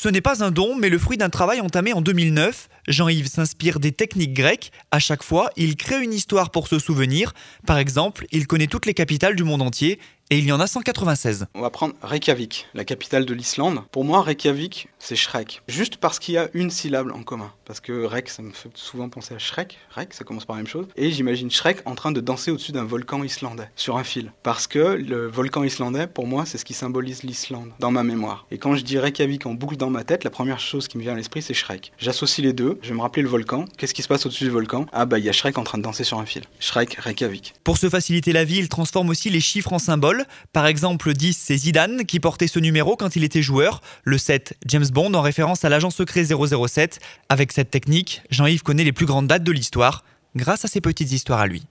Ce n'est pas un don, mais le fruit d'un travail entamé en 2009. Jean-Yves s'inspire des techniques grecques. À chaque fois, il crée une histoire pour se souvenir. Par exemple, il connaît toutes les capitales du monde entier et il y en a 196. On va prendre Reykjavik, la capitale de l'Islande. Pour moi, Reykjavik, c'est Shrek. Juste parce qu'il y a une syllabe en commun. Parce que Rek, ça me fait souvent penser à Shrek. Rek, ça commence par la même chose. Et j'imagine Shrek en train de danser au-dessus d'un volcan islandais, sur un fil. Parce que le volcan islandais, pour moi, c'est ce qui symbolise l'Islande, dans ma mémoire. Et quand je dis Reykjavik en boucle dans ma tête, la première chose qui me vient à l'esprit, c'est Shrek. J'associe les deux, je vais me rappeler le volcan. Qu'est-ce qui se passe au-dessus du volcan ? Ah bah, il y a Shrek en train de danser sur un fil. Shrek, Reykjavik. Pour se faciliter la vie, il transforme aussi les chiffres en symboles. Par exemple, le 10, c'est Zidane qui portait ce numéro quand il était joueur. Le 7, James Bond, en référence à l'agent secret 007. Avec cette technique, Jean-Yves connaît les plus grandes dates de l'histoire grâce à ses petites histoires à lui.